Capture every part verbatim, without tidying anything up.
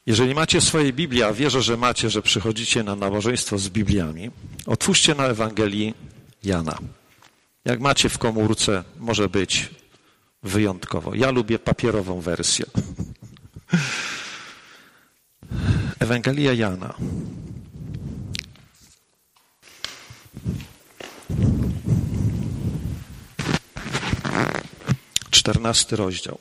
Jeżeli macie swoje Biblię, a wierzę, że macie, że przychodzicie na nabożeństwo z Bibliami, otwórzcie na Ewangelii Jana. Jak macie w komórce, może być wyjątkowo. Ja lubię papierową wersję. Ewangelia Jana. Czternasty rozdział.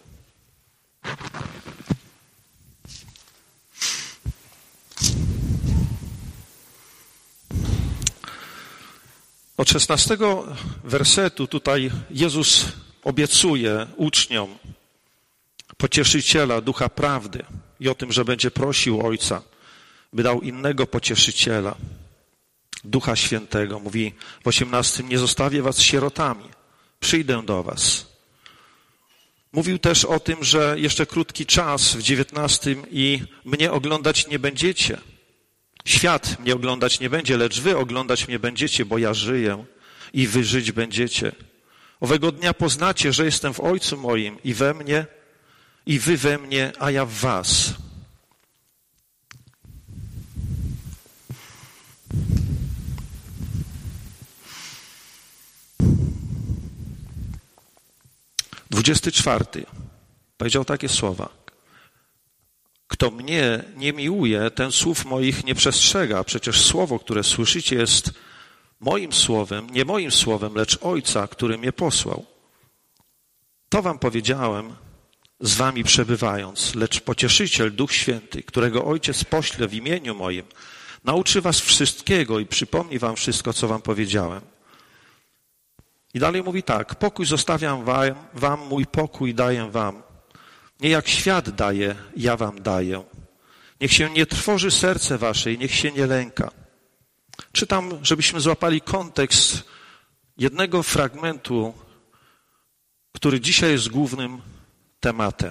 Od szesnastego wersetu tutaj Jezus obiecuje uczniom pocieszyciela, ducha prawdy i o tym, że będzie prosił Ojca, by dał innego pocieszyciela, Ducha Świętego. Mówi w osiemnastym, nie zostawię was sierotami, przyjdę do was. Mówił też o tym, że jeszcze krótki czas w dziewiętnastym i mnie oglądać nie będziecie. Świat mnie oglądać nie będzie, lecz wy oglądać mnie będziecie, bo ja żyję i wy żyć będziecie. Owego dnia poznacie, że jestem w Ojcu moim i we mnie, i wy we mnie, a ja w was. Dwudziesty czwarty. Powiedział takie słowa. Kto mnie nie miłuje, ten słów moich nie przestrzega. Przecież słowo, które słyszycie, jest moim słowem, nie moim słowem, lecz Ojca, który mnie posłał. To wam powiedziałem, z wami przebywając, lecz Pocieszyciel, Duch Święty, którego Ojciec pośle w imieniu moim, nauczy was wszystkiego i przypomni wam wszystko, co wam powiedziałem. I dalej mówi tak, pokój zostawiam wam, wam mój pokój daję wam. Nie jak świat daje, ja wam daję. Niech się nie trwoży serce wasze i niech się nie lęka. Czytam, żebyśmy złapali kontekst jednego fragmentu, który dzisiaj jest głównym tematem.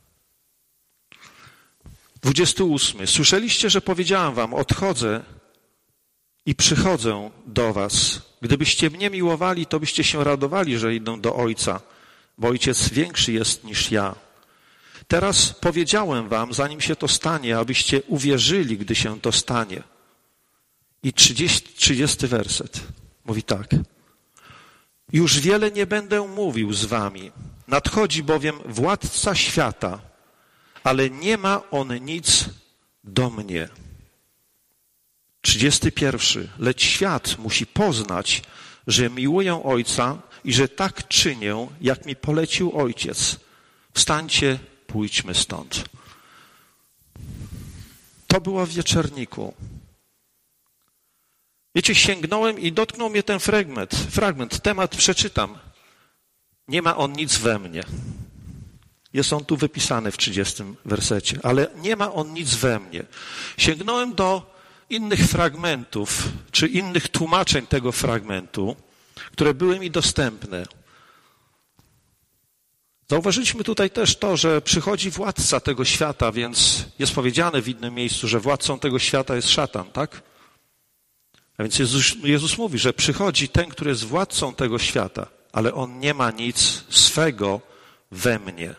dwudziesty ósmy. Słyszeliście, że powiedziałam wam, odchodzę i przychodzę do was. Gdybyście mnie miłowali, to byście się radowali, że idę do Ojca, bo Ojciec większy jest niż ja. Teraz powiedziałem wam, zanim się to stanie, abyście uwierzyli, gdy się to stanie. I trzydziesty werset mówi tak. Już wiele nie będę mówił z wami. Nadchodzi bowiem władca świata, ale nie ma on nic do mnie. trzydziesty pierwszy. Lecz świat musi poznać, że miłuję Ojca i że tak czynię, jak mi polecił Ojciec. Wstańcie, pójdźmy stąd. To było w wieczorniku. Wiecie, sięgnąłem i dotknął mnie ten fragment. Fragment, temat przeczytam. Nie ma on nic we mnie. Jest on tu wypisany w trzydziestym wersecie, ale nie ma on nic we mnie. Sięgnąłem do innych fragmentów, czy innych tłumaczeń tego fragmentu, które były mi dostępne. Zauważyliśmy tutaj też to, że przychodzi władca tego świata, więc jest powiedziane w innym miejscu, że władcą tego świata jest szatan, tak? A więc Jezus, Jezus mówi, że przychodzi ten, który jest władcą tego świata, ale on nie ma nic swego we mnie.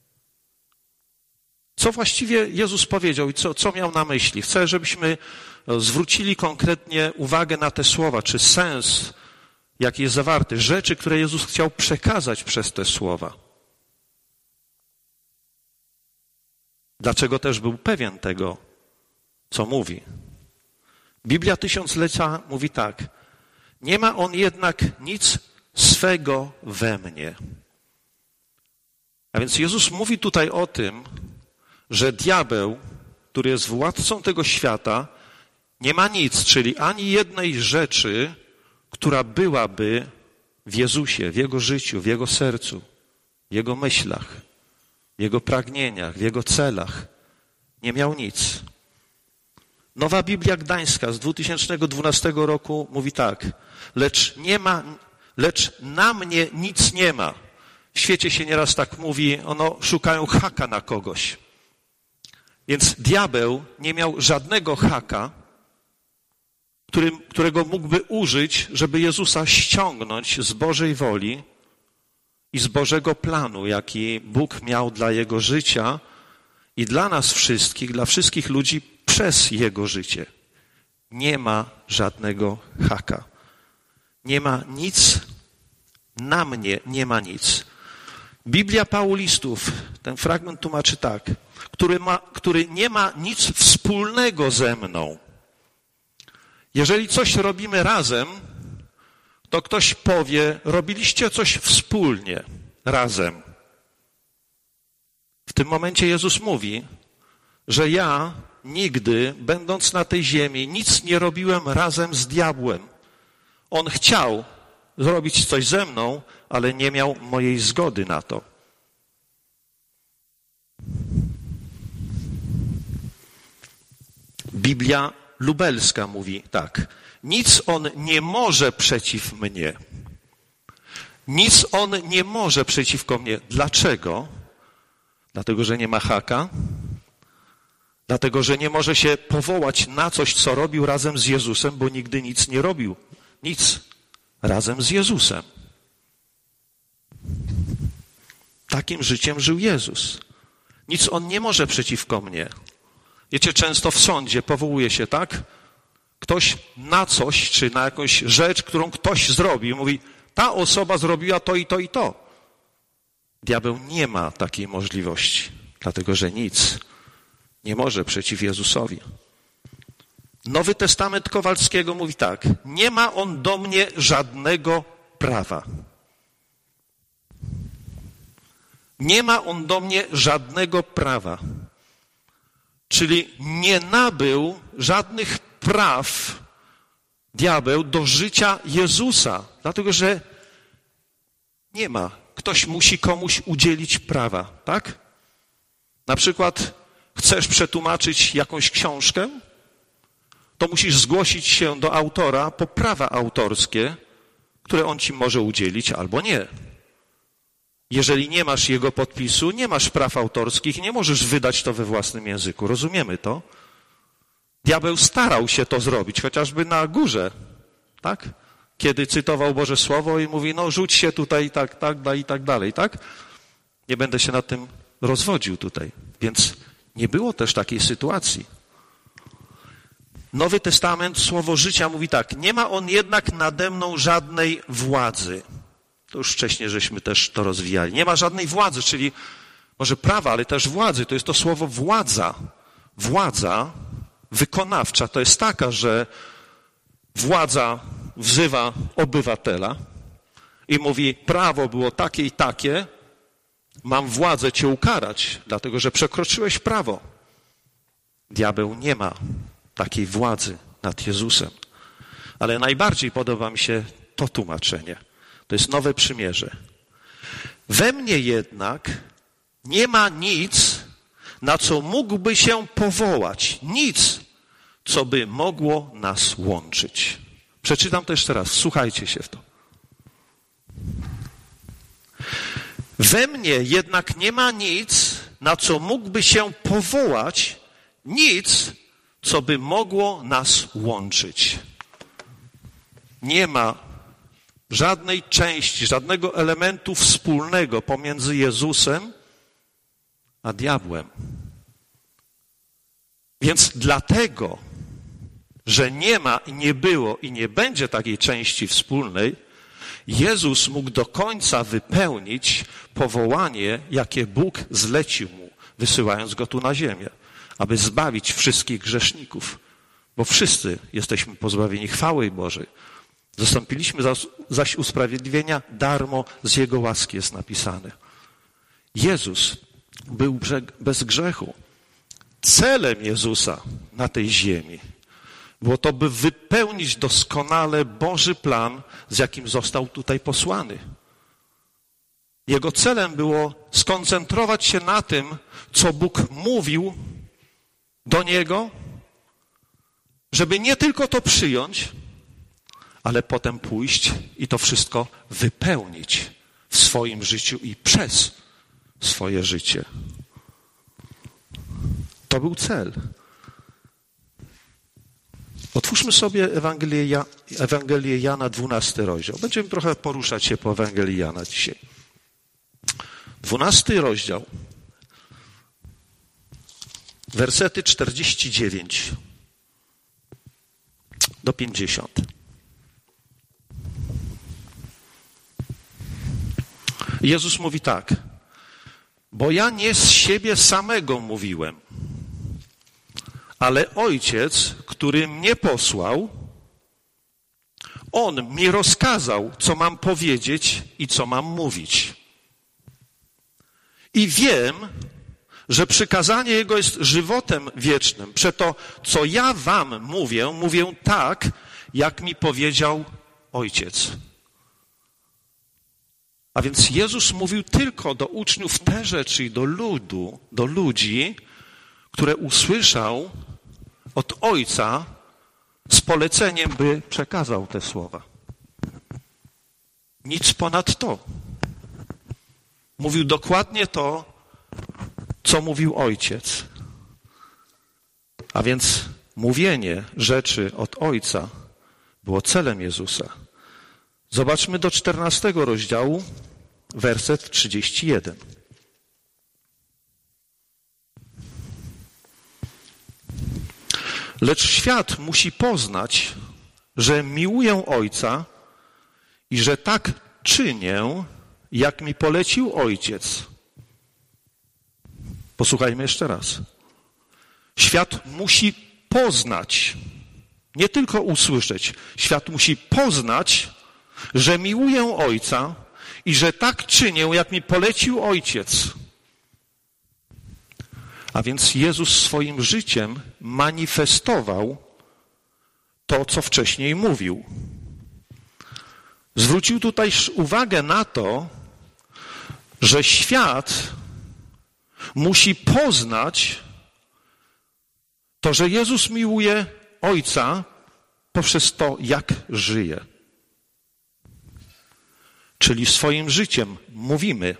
Co właściwie Jezus powiedział i co, co miał na myśli? Chcę, żebyśmy zwrócili konkretnie uwagę na te słowa, czy sens, jaki jest zawarty, rzeczy, które Jezus chciał przekazać przez te słowa. Dlaczego też był pewien tego, co mówi? Biblia Tysiąclecia mówi tak. Nie ma on jednak nic swego we mnie. A więc Jezus mówi tutaj o tym, że diabeł, który jest władcą tego świata, nie ma nic, czyli ani jednej rzeczy, która byłaby w Jezusie, w Jego życiu, w Jego sercu, w Jego myślach, w Jego pragnieniach, w Jego celach. Nie miał nic. Nowa Biblia Gdańska z dwa tysiące dwunastego roku mówi tak. Lecz nie ma, lecz na mnie nic nie ma. W świecie się nieraz tak mówi, ono szukają haka na kogoś. Więc diabeł nie miał żadnego haka, którym, którego mógłby użyć, żeby Jezusa ściągnąć z Bożej woli i z Bożego planu, jaki Bóg miał dla jego życia I dla nas wszystkich, dla wszystkich ludzi przez Jego życie nie ma żadnego haka. Nie ma nic, na mnie nie ma nic. Biblia Paulistów, ten fragment tłumaczy tak, który, ma, który nie ma nic wspólnego ze mną. Jeżeli coś robimy razem, to ktoś powie, robiliście coś wspólnie, razem. W tym momencie Jezus mówi, że ja nigdy, będąc na tej ziemi, nic nie robiłem razem z diabłem. On chciał zrobić coś ze mną, ale nie miał mojej zgody na to. Biblia Lubelska mówi tak. Nic on nie może przeciw mnie. Nic on nie może przeciwko mnie. Dlaczego? Dlatego, że nie ma haka. Dlatego, że nie może się powołać na coś, co robił razem z Jezusem, bo nigdy nic nie robił. Nic razem z Jezusem. Takim życiem żył Jezus. Nic on nie może przeciwko mnie. Wiecie, często w sądzie powołuje się, tak? Ktoś na coś, czy na jakąś rzecz, którą ktoś zrobił, mówi, ta osoba zrobiła to i to i to. Diabeł nie ma takiej możliwości, dlatego że nic nie może przeciw Jezusowi. Nowy Testament Kowalskiego mówi tak, nie ma on do mnie żadnego prawa. Nie ma on do mnie żadnego prawa. Czyli nie nabył żadnych praw diabeł do życia Jezusa, dlatego że nie ma. Ktoś musi komuś udzielić prawa, tak? Na przykład chcesz przetłumaczyć jakąś książkę, to musisz zgłosić się do autora po prawa autorskie, które on ci może udzielić albo nie. Jeżeli nie masz jego podpisu, nie masz praw autorskich, nie możesz wydać to we własnym języku. Rozumiemy to? Diabeł starał się to zrobić, chociażby na górze, tak? Kiedy cytował Boże Słowo i mówi, no rzuć się tutaj, tak, tak, da, i tak dalej, tak? Nie będę się nad tym rozwodził tutaj. Więc nie było też takiej sytuacji. Nowy Testament, Słowo Życia mówi tak, nie ma on jednak nade mną żadnej władzy. To już wcześniej żeśmy też to rozwijali. Nie ma żadnej władzy, czyli może prawa, ale też władzy. To jest to słowo władza. Władza wykonawcza to jest taka, że władza wzywa obywatela i mówi, prawo było takie i takie, mam władzę cię ukarać, dlatego że przekroczyłeś prawo. Diabeł nie ma takiej władzy nad Jezusem. Ale najbardziej podoba mi się to tłumaczenie. To jest Nowe Przymierze. We mnie jednak nie ma nic, na co mógłby się powołać. Nic, co by mogło nas łączyć. Przeczytam to jeszcze raz. Słuchajcie się w to. We mnie jednak nie ma nic, na co mógłby się powołać. Nic, co by mogło nas łączyć. Nie ma żadnej części, żadnego elementu wspólnego pomiędzy Jezusem a diabłem. Więc dlatego, że nie ma i nie było i nie będzie takiej części wspólnej, Jezus mógł do końca wypełnić powołanie, jakie Bóg zlecił mu, wysyłając go tu na ziemię, aby zbawić wszystkich grzeszników. Bo wszyscy jesteśmy pozbawieni chwały Bożej. Zastąpiliśmy zaś usprawiedliwienia darmo z Jego łaski, jest napisane. Jezus był bez grzechu. Celem Jezusa na tej ziemi było to, by wypełnić doskonale Boży plan, z jakim został tutaj posłany. Jego celem było skoncentrować się na tym, co Bóg mówił do Niego, żeby nie tylko to przyjąć, ale potem pójść i to wszystko wypełnić w swoim życiu i przez swoje życie. To był cel. Otwórzmy sobie Ewangelię, ja, Ewangelię Jana, dwunasty rozdział. Będziemy trochę poruszać się po Ewangelii Jana dzisiaj. Dwunasty rozdział. Wersety czterdzieści dziewięć do pięćdziesiąt. Jezus mówi tak: bo ja nie z siebie samego mówiłem, ale Ojciec, który mnie posłał, On mi rozkazał, co mam powiedzieć i co mam mówić. I wiem, że przykazanie Jego jest żywotem wiecznym. Przeto, co ja wam mówię, mówię tak, jak mi powiedział Ojciec. A więc Jezus mówił tylko do uczniów te rzeczy i do ludu, do ludzi, które usłyszał od Ojca z poleceniem, by przekazał te słowa. Nic ponad to. Mówił dokładnie to, co mówił Ojciec. A więc mówienie rzeczy od Ojca było celem Jezusa. Zobaczmy do czternastego rozdziału, werset trzydziesty jeden. Lecz świat musi poznać, że miłuję Ojca i że tak czynię, jak mi polecił Ojciec. Posłuchajmy jeszcze raz. Świat musi poznać, nie tylko usłyszeć. Świat musi poznać, że miłuję Ojca i że tak czynię, jak mi polecił Ojciec. A więc Jezus swoim życiem manifestował to, co wcześniej mówił. Zwrócił tutaj uwagę na to, że świat musi poznać to, że Jezus miłuje Ojca poprzez to, jak żyje. Czyli swoim życiem mówimy.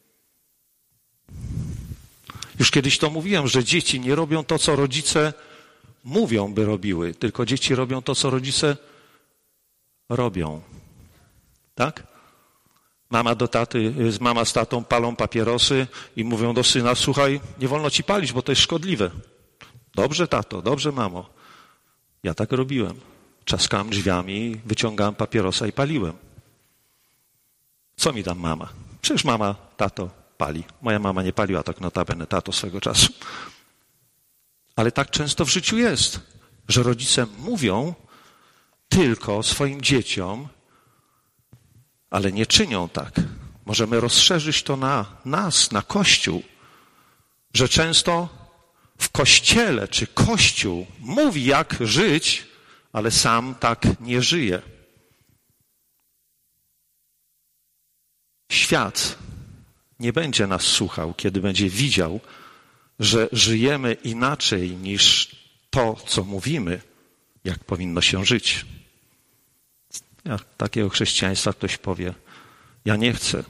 Już kiedyś to mówiłem, że dzieci nie robią to, co rodzice mówią, by robiły, tylko dzieci robią to, co rodzice robią. Tak? Mama do taty, mama z tatą palą papierosy i mówią do syna: słuchaj, nie wolno ci palić, bo to jest szkodliwe. Dobrze, tato, dobrze, mamo. Ja tak robiłem. Trzaskałem drzwiami, wyciągałem papierosa i paliłem. Co mi tam mama? Przecież mama, tato pali. Moja mama nie paliła tak notabene, tato swego czasu. Ale tak często w życiu jest, że rodzice mówią tylko swoim dzieciom, ale nie czynią tak. Możemy rozszerzyć to na nas, na Kościół, że często w Kościele czy Kościół mówi, jak żyć, ale sam tak nie żyje. Świat nie będzie nas słuchał, kiedy będzie widział, że żyjemy inaczej niż to, co mówimy, jak powinno się żyć. Jak takiego chrześcijaństwa ktoś powie: ja nie chcę.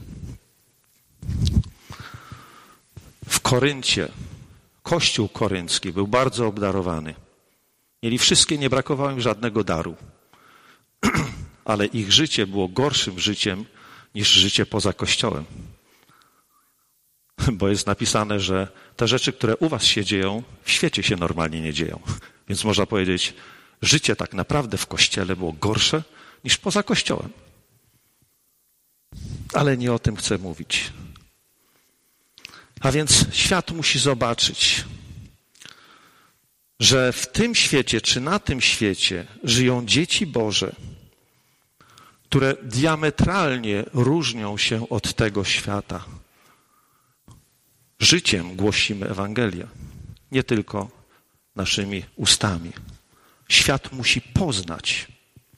W Koryncie Kościół koryncki był bardzo obdarowany. Mieli wszystkie, nie brakowało im żadnego daru. Ale ich życie było gorszym życiem niż życie poza Kościołem. Bo jest napisane, że te rzeczy, które u was się dzieją, w świecie się normalnie nie dzieją. Więc można powiedzieć, życie tak naprawdę w Kościele było gorsze niż poza Kościołem. Ale nie o tym chcę mówić. A więc świat musi zobaczyć, że w tym świecie, czy na tym świecie żyją dzieci Boże, które diametralnie różnią się od tego świata. Życiem głosimy Ewangelię, nie tylko naszymi ustami. Świat musi poznać.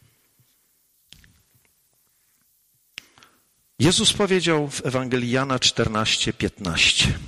Jezus powiedział w Ewangelii Jana czternaście piętnaście.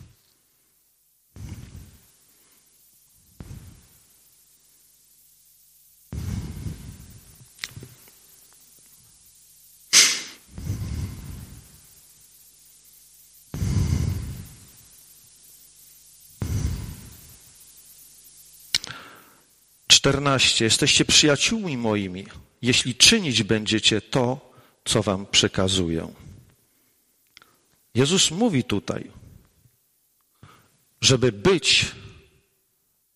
czternaście. Jesteście przyjaciółmi moimi, jeśli czynić będziecie to, co wam przekazuję. Jezus mówi tutaj, żeby być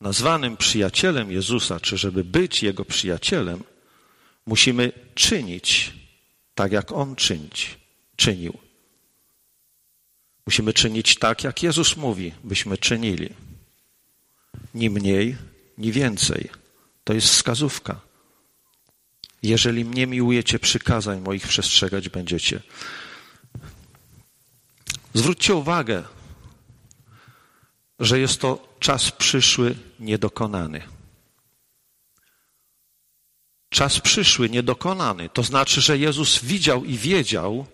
nazwanym przyjacielem Jezusa, czy żeby być Jego przyjacielem, musimy czynić tak, jak On czynić, czynił. Musimy czynić tak, jak Jezus mówi, byśmy czynili. Ni mniej, ni więcej. To jest wskazówka. Jeżeli mnie miłujecie, przykazań moich przestrzegać będziecie. Zwróćcie uwagę, że jest to czas przyszły, niedokonany. Czas przyszły, niedokonany. To znaczy, że Jezus widział i wiedział,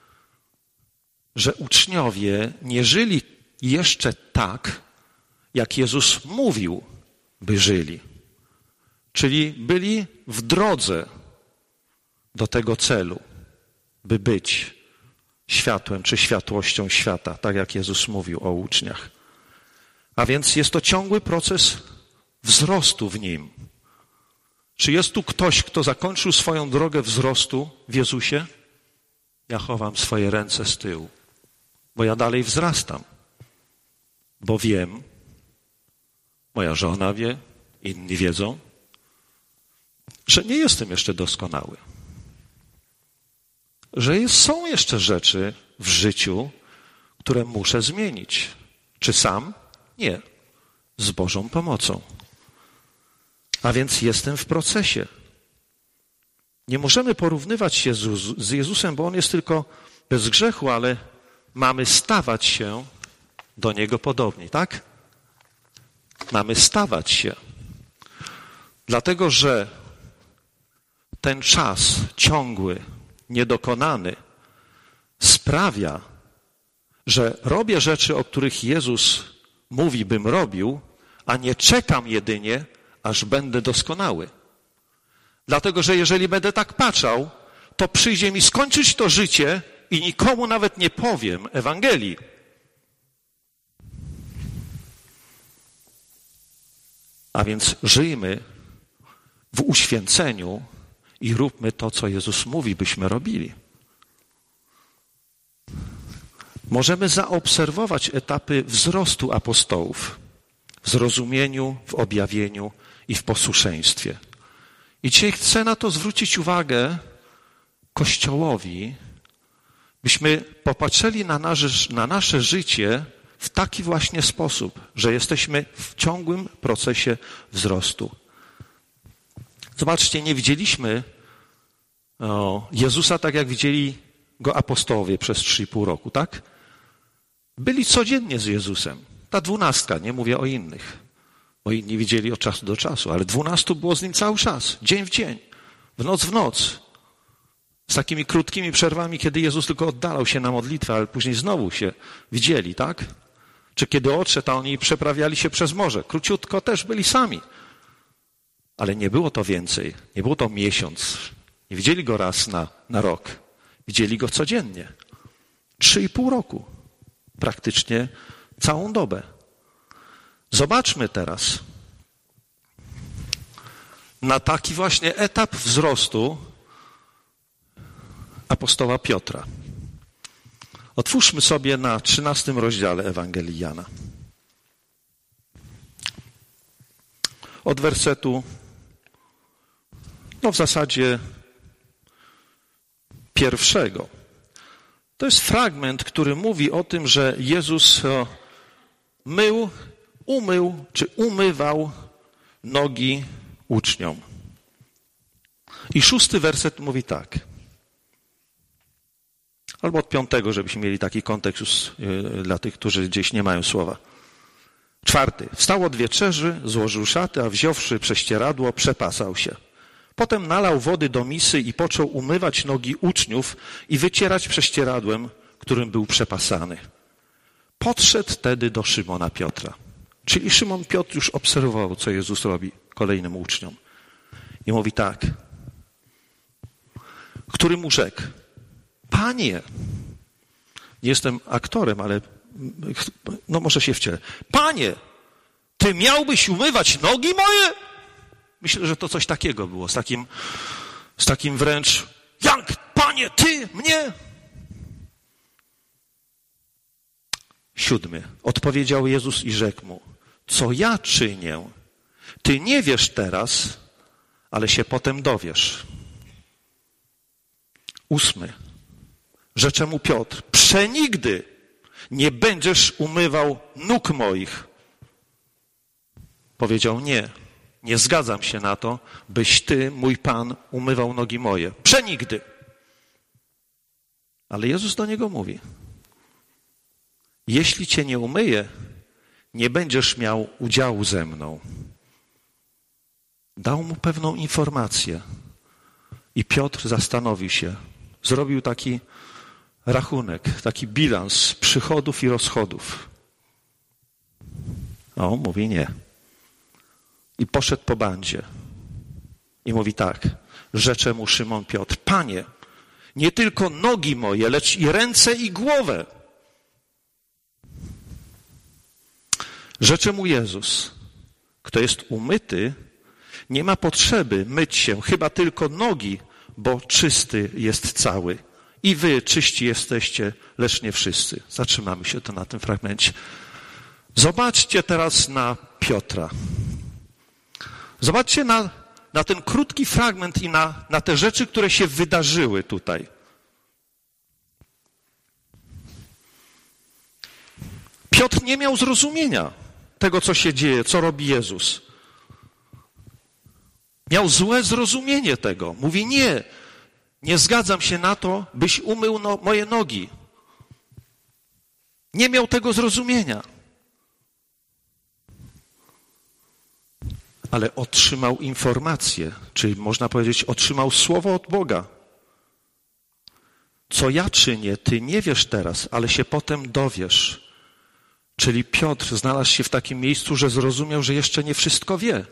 że uczniowie nie żyli jeszcze tak, jak Jezus mówił, by żyli. Czyli byli w drodze do tego celu, by być światłem czy światłością świata, tak jak Jezus mówił o uczniach. A więc jest to ciągły proces wzrostu w Nim. Czy jest tu ktoś, kto zakończył swoją drogę wzrostu w Jezusie? Ja chowam swoje ręce z tyłu, bo ja dalej wzrastam, bo wiem, moja żona wie, inni wiedzą, że nie jestem jeszcze doskonały. Że jest, są jeszcze rzeczy w życiu, które muszę zmienić. Czy sam? Nie. Z Bożą pomocą. A więc jestem w procesie. Nie możemy porównywać się z Jezusem, bo On jest tylko bez grzechu, ale mamy stawać się do Niego podobni, tak? Mamy stawać się. Dlatego, że ten czas ciągły, niedokonany sprawia, że robię rzeczy, o których Jezus mówi, bym robił, a nie czekam jedynie, aż będę doskonały. Dlatego, że jeżeli będę tak patrzał, to przyjdzie mi skończyć to życie i nikomu nawet nie powiem Ewangelii. A więc żyjmy w uświęceniu i róbmy to, co Jezus mówi, byśmy robili. Możemy zaobserwować etapy wzrostu apostołów w zrozumieniu, w objawieniu i w posłuszeństwie. I dzisiaj chcę na to zwrócić uwagę Kościołowi, byśmy popatrzyli na nasze, na nasze życie w taki właśnie sposób, że jesteśmy w ciągłym procesie wzrostu. Zobaczcie, nie widzieliśmy o, Jezusa tak, jak widzieli Go apostołowie przez trzy i pół roku, tak? Byli codziennie z Jezusem. Ta dwunastka, nie mówię o innych, bo inni widzieli od czasu do czasu, ale dwunastu było z Nim cały czas, dzień w dzień, w noc w noc. Z takimi krótkimi przerwami, kiedy Jezus tylko oddalał się na modlitwę, ale później znowu się widzieli, tak? Czy kiedy odszedł, a oni przeprawiali się przez morze. Króciutko też byli sami. Ale nie było to więcej. Nie było to miesiąc. Nie widzieli Go raz na, na rok. Widzieli Go codziennie. Trzy i pół roku. Praktycznie całą dobę. Zobaczmy teraz na taki właśnie etap wzrostu apostoła Piotra. Otwórzmy sobie na trzynastym rozdziale Ewangelii Jana. Od wersetu, no w zasadzie pierwszego. To jest fragment, który mówi o tym, że Jezus mył, umył czy umywał nogi uczniom. I szósty werset mówi tak. Albo od piątego, żebyśmy mieli taki kontekst już dla tych, którzy gdzieś nie mają słowa. Czwarty. Wstał od wieczerzy, złożył szaty, a wziąwszy prześcieradło, przepasał się. Potem nalał wody do misy i począł umywać nogi uczniów i wycierać prześcieradłem, którym był przepasany. Podszedł tedy do Szymona Piotra. Czyli Szymon Piotr już obserwował, co Jezus robi kolejnym uczniom. I mówi tak. Który mu rzekł: Panie, nie jestem aktorem, ale no może się wcielę. Panie, Ty miałbyś umywać nogi moje? Myślę, że to coś takiego było, z takim, z takim wręcz, jak, Panie, Ty mnie? Siódmy. Odpowiedział Jezus i rzekł mu: co ja czynię, Ty nie wiesz teraz, ale się potem dowiesz. Ósmy. Rzecze mu Piotr, przenigdy nie będziesz umywał nóg moich. Powiedział, nie, nie zgadzam się na to, byś ty, mój Pan, umywał nogi moje. Przenigdy. Ale Jezus do niego mówi, jeśli cię nie umyję, nie będziesz miał udziału ze mną. Dał mu pewną informację i Piotr zastanowił się. Zrobił taki rachunek, taki bilans przychodów i rozchodów. A on mówi nie. I poszedł po bandzie. I mówi tak, rzecze mu Szymon Piotr, Panie, nie tylko nogi moje, lecz i ręce i głowę. Rzecze mu Jezus, kto jest umyty, nie ma potrzeby myć się, chyba tylko nogi, bo czysty jest cały. I wy czyści jesteście, lecz nie wszyscy. Zatrzymamy się to na tym fragmencie. Zobaczcie teraz na Piotra. Zobaczcie na, na ten krótki fragment i na, na te rzeczy, które się wydarzyły tutaj. Piotr nie miał zrozumienia tego, co się dzieje, co robi Jezus. Miał złe zrozumienie tego. Mówi, nie, nie zgadzam się na to, byś umył no, moje nogi. Nie miał tego zrozumienia. Ale otrzymał informację, czyli można powiedzieć, otrzymał słowo od Boga. Co ja czynię, ty nie wiesz teraz, ale się potem dowiesz. Czyli Piotr znalazł się w takim miejscu, że zrozumiał, że jeszcze nie wszystko wie.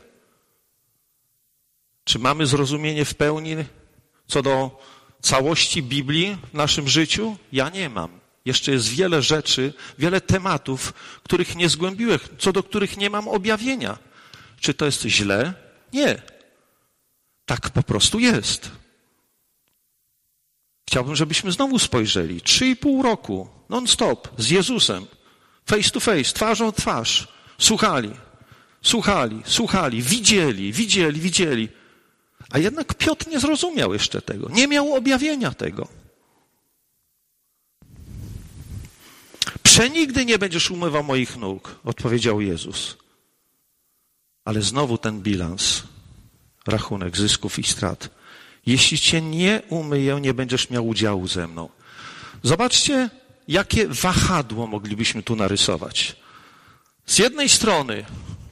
Czy mamy zrozumienie w pełni co do całości Biblii w naszym życiu? Ja nie mam. Jeszcze jest wiele rzeczy, wiele tematów, których nie zgłębiłem, co do których nie mam objawienia. Czy to jest źle? Nie. Tak po prostu jest. Chciałbym, żebyśmy znowu spojrzeli. Trzy i pół roku, non-stop, z Jezusem, face to face, twarzą w twarz. Słuchali, słuchali, słuchali, widzieli, widzieli, widzieli. A jednak Piotr nie zrozumiał jeszcze tego. Nie miał objawienia tego. Przenigdy nie będziesz umywał moich nóg, odpowiedział Jezus. Ale znowu ten bilans, rachunek zysków i strat. Jeśli cię nie umyję, nie będziesz miał udziału ze mną. Zobaczcie, jakie wahadło moglibyśmy tu narysować. Z jednej strony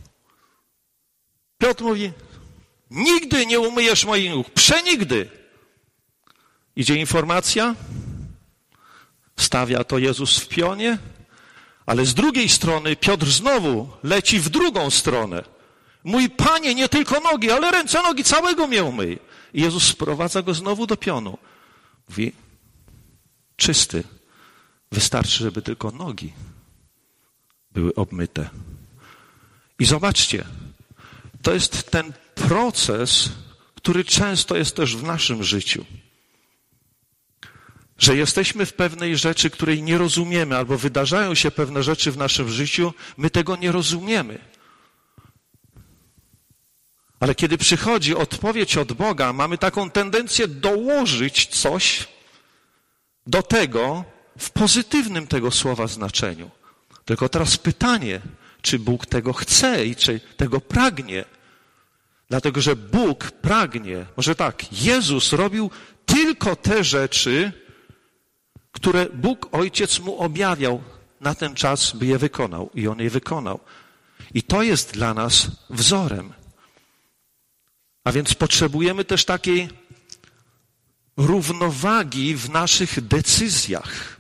Piotr mówi, nigdy nie umyjesz moich nóg, przenigdy. Idzie informacja, stawia to Jezus w pionie, ale z drugiej strony Piotr znowu leci w drugą stronę. Mój Panie, nie tylko nogi, ale ręce, nogi, całego mnie umyj. I Jezus sprowadza go znowu do pionu. Mówi, czysty, wystarczy, żeby tylko nogi były obmyte. I zobaczcie, to jest ten proces, który często jest też w naszym życiu. Że jesteśmy w pewnej rzeczy, której nie rozumiemy, albo wydarzają się pewne rzeczy w naszym życiu, my tego nie rozumiemy. Ale kiedy przychodzi odpowiedź od Boga, mamy taką tendencję dołożyć coś do tego w pozytywnym tego słowa znaczeniu. Tylko teraz pytanie, czy Bóg tego chce i czy tego pragnie. Dlatego, że Bóg pragnie, może tak, Jezus robił tylko te rzeczy, które Bóg Ojciec mu objawiał na ten czas, by je wykonał. I On je wykonał. I to jest dla nas wzorem. A więc potrzebujemy też takiej równowagi w naszych decyzjach.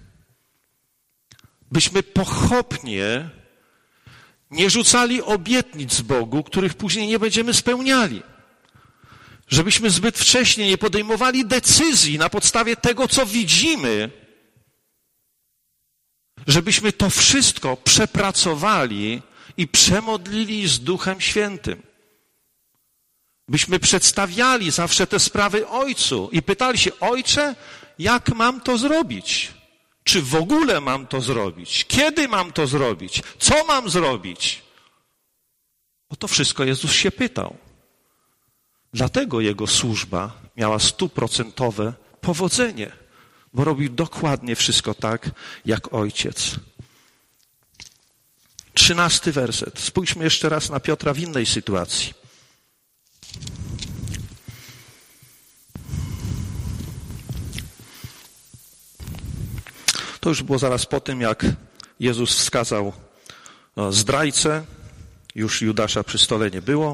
Byśmy pochopnie nie rzucali obietnic Bogu, których później nie będziemy spełniali. Żebyśmy zbyt wcześnie nie podejmowali decyzji na podstawie tego, co widzimy. Żebyśmy to wszystko przepracowali i przemodlili z Duchem Świętym. Byśmy przedstawiali zawsze te sprawy Ojcu i pytali się, Ojcze, jak mam to zrobić? Czy w ogóle mam to zrobić? Kiedy mam to zrobić? Co mam zrobić? O to wszystko Jezus się pytał. Dlatego Jego służba miała stuprocentowe powodzenie, bo robił dokładnie wszystko tak, jak Ojciec. Trzynasty werset. Spójrzmy jeszcze raz na Piotra w innej sytuacji. To już było zaraz po tym, jak Jezus wskazał zdrajcę. Już Judasza przy stole nie było.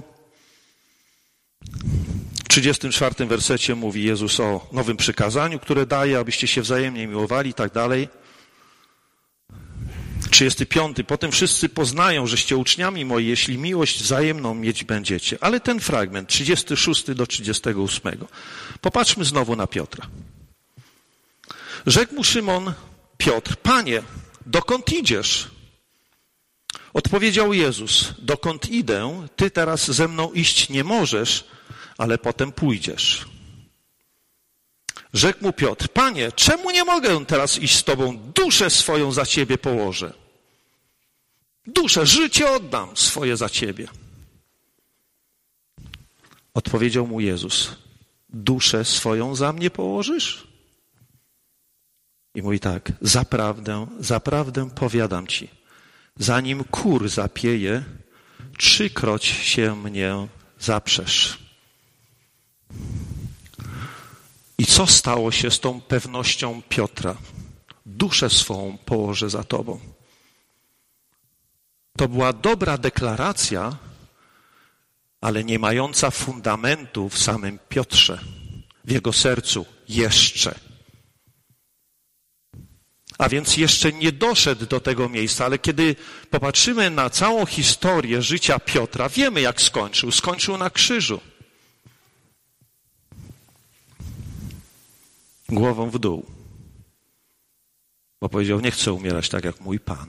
W trzydziestym czwartym wersecie mówi Jezus o nowym przykazaniu, które daje, abyście się wzajemnie miłowali i tak dalej. trzydziesty piąty. Potem wszyscy poznają, żeście uczniami moi, jeśli miłość wzajemną mieć będziecie. Ale ten fragment, trzydziesty szósty do trzydziestego ósmego. Popatrzmy znowu na Piotra. Rzekł mu Szymon Piotr: Panie, dokąd idziesz? Odpowiedział Jezus: dokąd idę, ty teraz ze mną iść nie możesz, ale potem pójdziesz. Rzekł mu Piotr: Panie, czemu nie mogę teraz iść z tobą? Duszę swoją za ciebie położę. Duszę, życie oddam swoje za ciebie. Odpowiedział mu Jezus: duszę swoją za mnie położysz? I mówi tak: zaprawdę, zaprawdę powiadam ci, zanim kur zapieje, trzykroć się mnie zaprzesz. I co stało się z tą pewnością Piotra? Duszę swą położę za tobą. To była dobra deklaracja, ale nie mająca fundamentu w samym Piotrze, w jego sercu jeszcze. A więc jeszcze nie doszedł do tego miejsca, ale kiedy popatrzymy na całą historię życia Piotra, wiemy, jak skończył. Skończył na krzyżu. Głową w dół. Bo powiedział: nie chcę umierać tak jak mój Pan.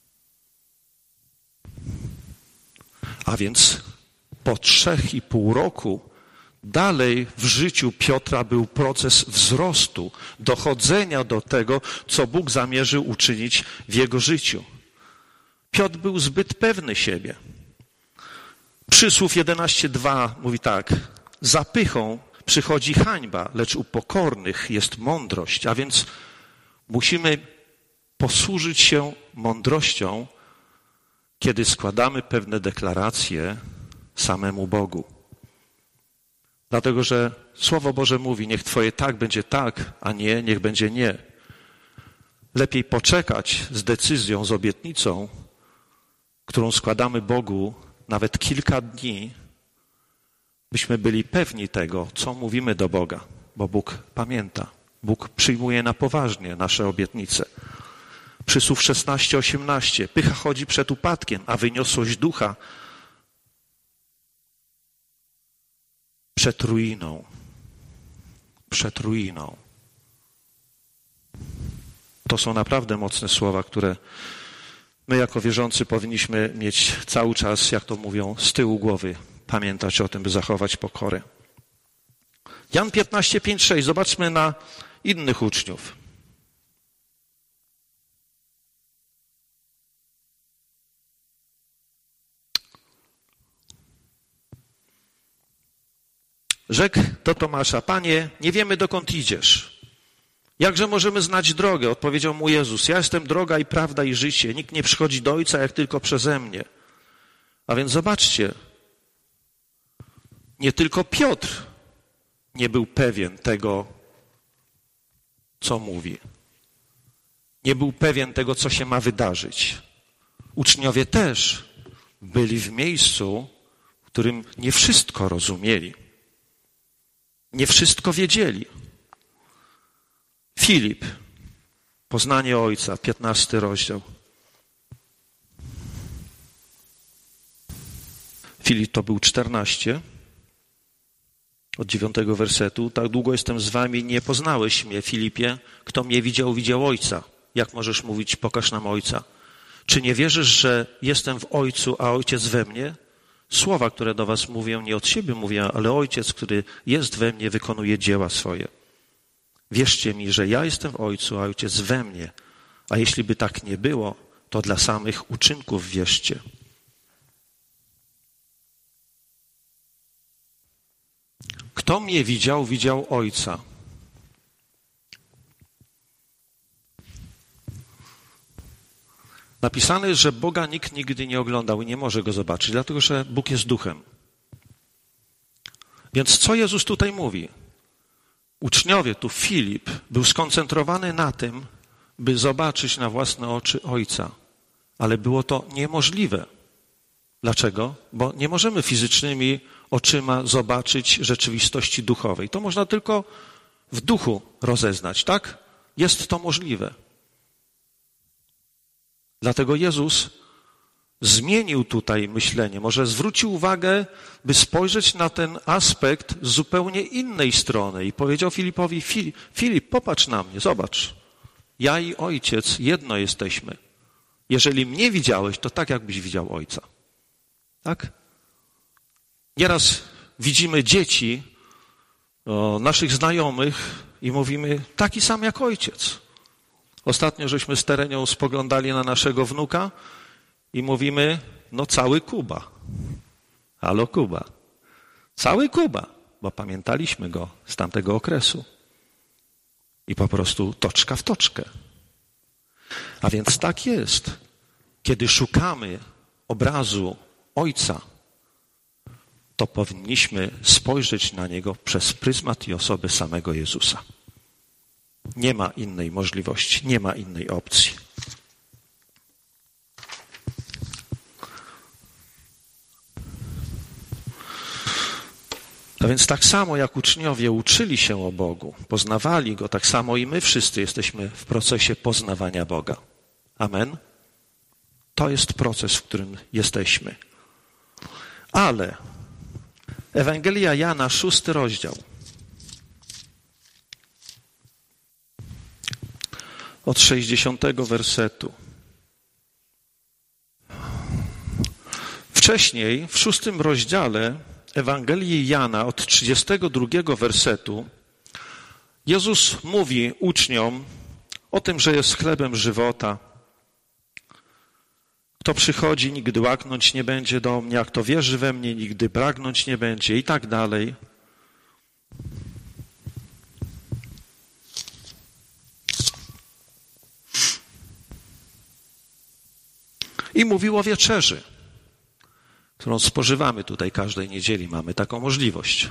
A więc po trzech i pół roku dalej w życiu Piotra był proces wzrostu, dochodzenia do tego, co Bóg zamierzył uczynić w jego życiu. Piotr był zbyt pewny siebie. Przysłów jedenaście dwa mówi tak: za pychą przychodzi hańba, lecz u pokornych jest mądrość. A więc musimy posłużyć się mądrością, kiedy składamy pewne deklaracje samemu Bogu. Dlatego, że Słowo Boże mówi: niech twoje tak będzie tak, a nie, niech będzie nie. Lepiej poczekać z decyzją, z obietnicą, którą składamy Bogu nawet kilka dni, byśmy byli pewni tego, co mówimy do Boga, bo Bóg pamięta. Bóg przyjmuje na poważnie nasze obietnice. Przysłów szesnaście osiemnaście. Pycha chodzi przed upadkiem, a wyniosłość ducha przed ruiną. Przed ruiną. To są naprawdę mocne słowa, które my jako wierzący powinniśmy mieć cały czas, jak to mówią, z tyłu głowy. Pamiętać o tym, by zachować pokorę. Jan piętnaście pięć sześć. Zobaczmy na innych uczniów. Rzekł do Tomasza: Panie, nie wiemy, dokąd idziesz. Jakże możemy znać drogę? Odpowiedział mu Jezus: ja jestem droga i prawda i życie. Nikt nie przychodzi do Ojca, jak tylko przeze mnie. A więc zobaczcie, nie tylko Piotr nie był pewien tego, co mówi. Nie był pewien tego, co się ma wydarzyć. Uczniowie też byli w miejscu, w którym nie wszystko rozumieli. Nie wszystko wiedzieli. Filip, poznanie Ojca, piętnasty rozdział. Filip to był czternaście, od dziewiątego wersetu. Tak długo jestem z wami, nie poznałeś mnie, Filipie. Kto mnie widział, widział Ojca. Jak możesz mówić: pokaż nam Ojca? Czy nie wierzysz, że jestem w Ojcu, a Ojciec we mnie? Słowa, które do was mówię, nie od siebie mówię, ale Ojciec, który jest we mnie, wykonuje dzieła swoje. Wierzcie mi, że ja jestem w Ojcu, a Ojciec we mnie. A jeśli by tak nie było, to dla samych uczynków wierzcie. Kto mnie widział, widział Ojca. Napisane jest, że Boga nikt nigdy nie oglądał i nie może Go zobaczyć, dlatego że Bóg jest duchem. Więc co Jezus tutaj mówi? Uczniowie, tu Filip, był skoncentrowany na tym, by zobaczyć na własne oczy Ojca. Ale było to niemożliwe. Dlaczego? Bo nie możemy fizycznymi oczyma zobaczyć rzeczywistości duchowej. To można tylko w duchu rozeznać, tak? Jest to możliwe. Dlatego Jezus zmienił tutaj myślenie. Może zwrócił uwagę, by spojrzeć na ten aspekt z zupełnie innej strony i powiedział Filipowi: Filip, Filip, popatrz na mnie, zobacz. Ja i Ojciec jedno jesteśmy. Jeżeli mnie widziałeś, to tak jakbyś widział Ojca. Tak? Nieraz widzimy dzieci o, naszych znajomych i mówimy: taki sam jak ojciec. Ostatnio żeśmy z Terenią spoglądali na naszego wnuka i mówimy: no cały Kuba. Halo Kuba. Cały Kuba, bo pamiętaliśmy go z tamtego okresu. I po prostu toczka w toczkę. A więc tak jest. Kiedy szukamy obrazu Ojca, to powinniśmy spojrzeć na Niego przez pryzmat i osobę samego Jezusa. Nie ma innej możliwości, nie ma innej opcji. A więc tak samo jak uczniowie uczyli się o Bogu, poznawali Go, tak samo i my wszyscy jesteśmy w procesie poznawania Boga. Amen? To jest proces, w którym jesteśmy. Ale Ewangelia Jana, szósty rozdział. Od sześćdziesiątego wersetu. Wcześniej, w szóstym rozdziale Ewangelii Jana, od trzydziestego drugiego wersetu, Jezus mówi uczniom o tym, że jest chlebem żywota. Kto przychodzi, nigdy łaknąć nie będzie do mnie, a kto wierzy we mnie, nigdy pragnąć nie będzie i tak dalej. I mówił o wieczerzy, którą spożywamy tutaj każdej niedzieli. Mamy taką możliwość.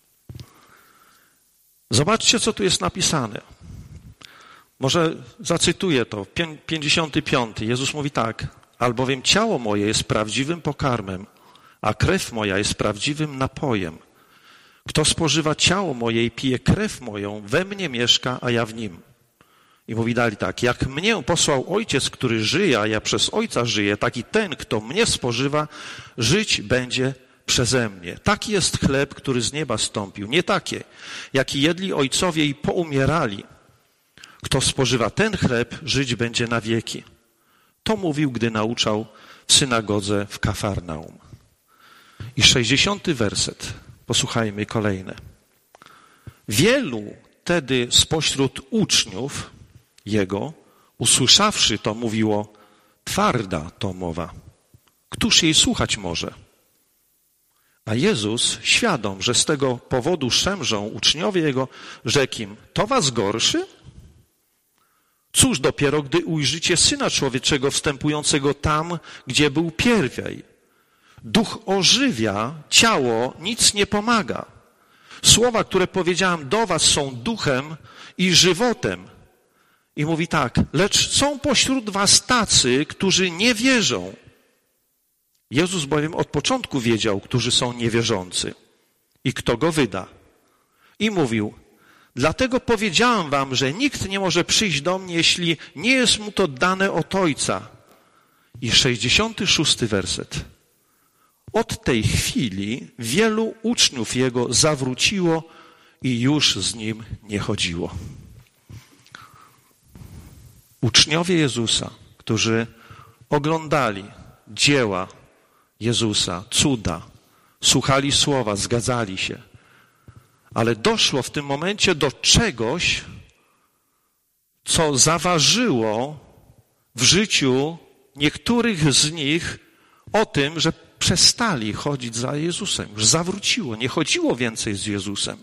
Zobaczcie, co tu jest napisane. Może zacytuję to. pięćdziesiąty piąty. Jezus mówi tak: albowiem ciało moje jest prawdziwym pokarmem, a krew moja jest prawdziwym napojem. Kto spożywa ciało moje i pije krew moją, we mnie mieszka, a ja w nim. I mówi dalej tak: jak mnie posłał Ojciec, który żyje, a ja przez Ojca żyję, taki ten, kto mnie spożywa, żyć będzie przeze mnie. Taki jest chleb, który z nieba stąpił. Nie takie, jaki jedli ojcowie i poumierali. Kto spożywa ten chleb, żyć będzie na wieki. To mówił, gdy nauczał w synagodze w Kafarnaum. I sześćdziesiąty werset. Posłuchajmy kolejne. Wielu tedy spośród uczniów Jego, usłyszawszy to, mówiło: twarda to mowa. Któż jej słuchać może? A Jezus, świadom, że z tego powodu szemrzą uczniowie Jego, rzekł im: to was gorszy? Cóż dopiero, gdy ujrzycie Syna Człowieczego wstępującego tam, gdzie był pierwej. Duch ożywia, ciało nic nie pomaga. Słowa, które powiedziałem do was, są duchem i żywotem. I mówi tak: lecz są pośród was tacy, którzy nie wierzą. Jezus bowiem od początku wiedział, którzy są niewierzący i kto go wyda. I mówił: dlatego powiedziałem wam, że nikt nie może przyjść do mnie, jeśli nie jest mu to dane od Ojca. I sześćdziesiąty szósty werset. Od tej chwili wielu uczniów Jego zawróciło i już z Nim nie chodziło. Uczniowie Jezusa, którzy oglądali dzieła Jezusa, cuda, słuchali słowa, zgadzali się, ale doszło w tym momencie do czegoś, co zaważyło w życiu niektórych z nich o tym, że przestali chodzić za Jezusem. Już zawróciło, nie chodziło więcej z Jezusem.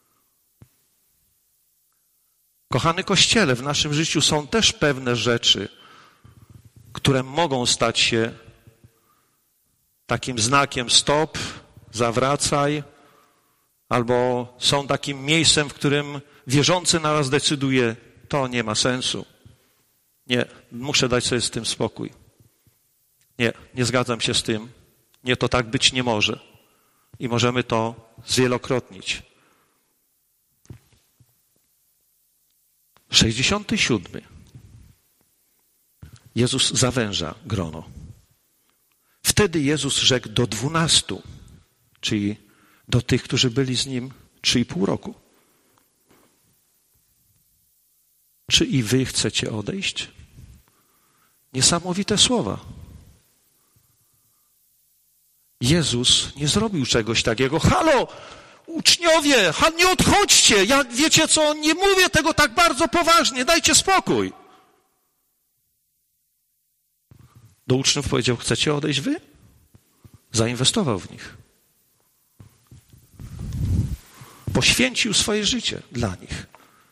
Kochany Kościele, w naszym życiu są też pewne rzeczy, które mogą stać się takim znakiem stop, zawracaj, albo są takim miejscem, w którym wierzący naraz decyduje, to nie ma sensu. Nie, muszę dać sobie z tym spokój. Nie, nie zgadzam się z tym. Nie, to tak być nie może. I możemy to zwielokrotnić. sześćdziesiąty siódmy. Jezus zawęża grono. Wtedy Jezus rzekł do dwunastu, czyli do tych, którzy byli z Nim trzy i pół roku. Czy i wy chcecie odejść? Niesamowite słowa. Jezus nie zrobił czegoś takiego. Halo, uczniowie, nie odchodźcie. Ja, wiecie co, nie mówię tego tak bardzo poważnie. Dajcie spokój. Do uczniów powiedział, chcecie odejść wy? Zainwestował w nich. Poświęcił swoje życie dla nich.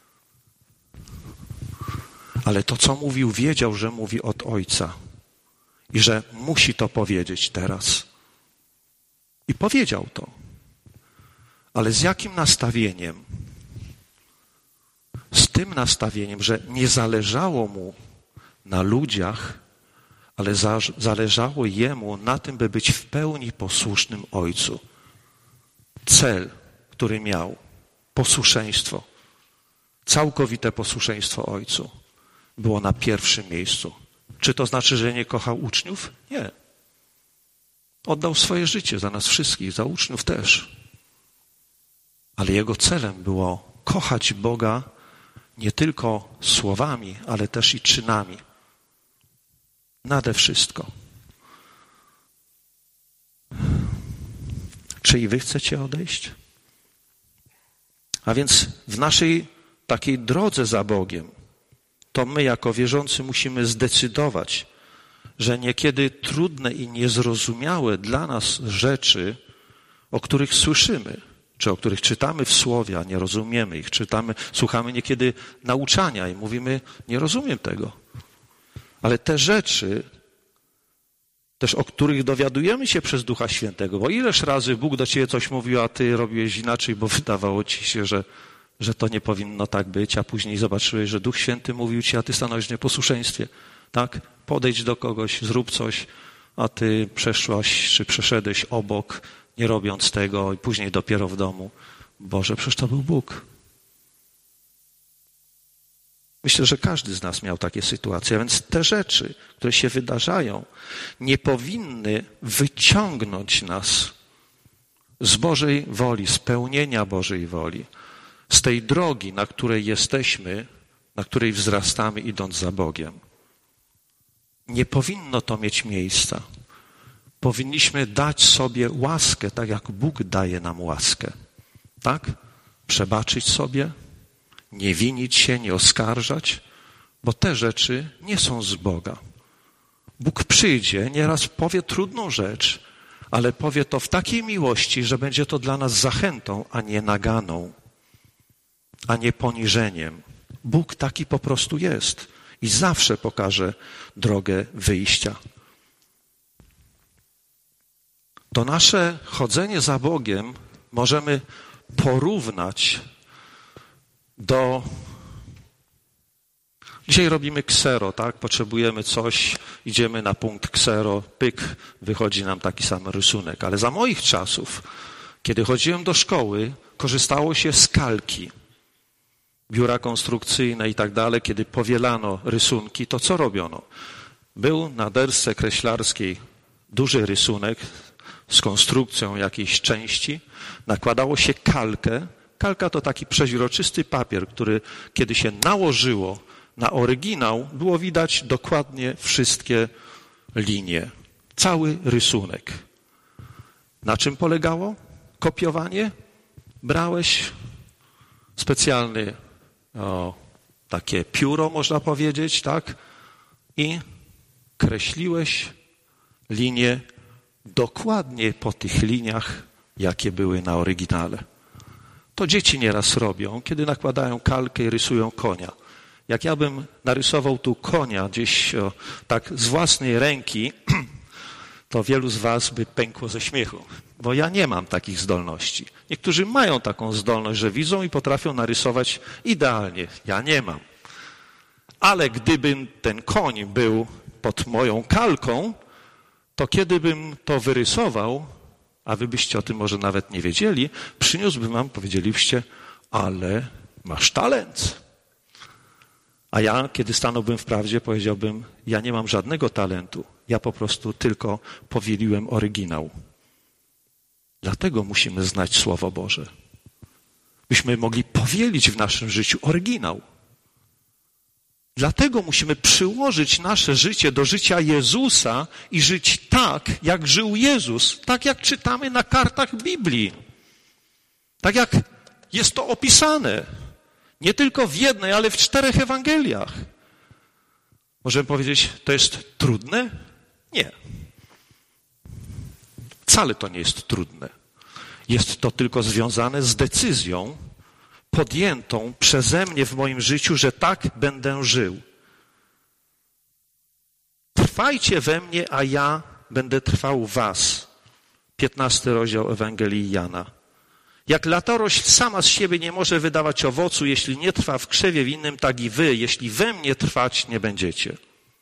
Ale to, co mówił, wiedział, że mówi od Ojca i że musi to powiedzieć teraz. I powiedział to. Ale z jakim nastawieniem? Z tym nastawieniem, że nie zależało mu na ludziach, ale za, zależało jemu na tym, by być w pełni posłusznym Ojcu. Cel, który miał, posłuszeństwo, całkowite posłuszeństwo Ojcu, było na pierwszym miejscu. Czy to znaczy, że nie kochał uczniów? Nie. Oddał swoje życie za nas wszystkich, za uczniów też. Ale jego celem było kochać Boga nie tylko słowami, ale też i czynami. Nade wszystko. Czy i wy chcecie odejść? A więc w naszej takiej drodze za Bogiem to my jako wierzący musimy zdecydować, że niekiedy trudne i niezrozumiałe dla nas rzeczy, o których słyszymy, czy o których czytamy w Słowie, a nie rozumiemy ich, czytamy, słuchamy niekiedy nauczania i mówimy, nie rozumiem tego. Ale te rzeczy, też o których dowiadujemy się przez Ducha Świętego, bo ileż razy Bóg do ciebie coś mówił, a ty robiłeś inaczej, bo wydawało ci się, że, że to nie powinno tak być, a później zobaczyłeś, że Duch Święty mówił ci, a ty stanąłeś w nieposłuszeństwie. Tak? Podejdź do kogoś, zrób coś, a ty przeszłaś, czy przeszedłeś obok, nie robiąc tego i później dopiero w domu. Boże, przecież to był Bóg. Myślę, że każdy z nas miał takie sytuacje, a więc te rzeczy, które się wydarzają, nie powinny wyciągnąć nas z Bożej woli, z pełnienia Bożej woli, z tej drogi, na której jesteśmy, na której wzrastamy, idąc za Bogiem. Nie powinno to mieć miejsca. Powinniśmy dać sobie łaskę, tak jak Bóg daje nam łaskę. Tak? Przebaczyć sobie, nie winić się, nie oskarżać, bo te rzeczy nie są z Boga. Bóg przyjdzie, nieraz powie trudną rzecz, ale powie to w takiej miłości, że będzie to dla nas zachętą, a nie naganą, a nie poniżeniem. Bóg taki po prostu jest i zawsze pokaże drogę wyjścia. To nasze chodzenie za Bogiem możemy porównać do... Dzisiaj robimy ksero, tak? Potrzebujemy coś, idziemy na punkt ksero, pyk, wychodzi nam taki sam rysunek. Ale za moich czasów, kiedy chodziłem do szkoły, korzystało się z kalki, biura konstrukcyjne i tak dalej. Kiedy powielano rysunki, to co robiono? Był na desce kreślarskiej duży rysunek z konstrukcją jakiejś części, nakładało się kalkę. Kalka to taki przeźroczysty papier, który kiedy się nałożyło na oryginał, było widać dokładnie wszystkie linie, cały rysunek. Na czym polegało kopiowanie? Brałeś specjalny, o, takie pióro, można powiedzieć, tak? I kreśliłeś linię dokładnie po tych liniach, jakie były na oryginale. To dzieci nieraz robią, kiedy nakładają kalkę i rysują konia. Jak ja bym narysował tu konia gdzieś o, tak z własnej ręki, to wielu z was by pękło ze śmiechu, bo ja nie mam takich zdolności. Niektórzy mają taką zdolność, że widzą i potrafią narysować idealnie. Ja nie mam. Ale gdybym ten koń był pod moją kalką, to kiedybym to wyrysował, a wy byście o tym może nawet nie wiedzieli, przyniósłbym wam, powiedzielibyście, ale masz talent. A ja, kiedy stanąłbym w prawdzie, powiedziałbym, ja nie mam żadnego talentu. Ja po prostu tylko powieliłem oryginał. Dlatego musimy znać Słowo Boże. Byśmy mogli powielić w naszym życiu oryginał. Dlatego musimy przyłożyć nasze życie do życia Jezusa i żyć tak, jak żył Jezus. Tak jak czytamy na kartach Biblii. Tak jak jest to opisane. Nie tylko w jednej, ale w czterech Ewangeliach. Możemy powiedzieć, to jest trudne? Nie. Wcale to nie jest trudne. Jest to tylko związane z decyzją podjętą przeze mnie w moim życiu, że tak będę żył. Trwajcie we mnie, a ja będę trwał w was. piętnasty rozdział Ewangelii Jana. Jak latorośl sama z siebie nie może wydawać owocu, jeśli nie trwa w krzewie winnym, tak i wy, jeśli we mnie trwać nie będziecie.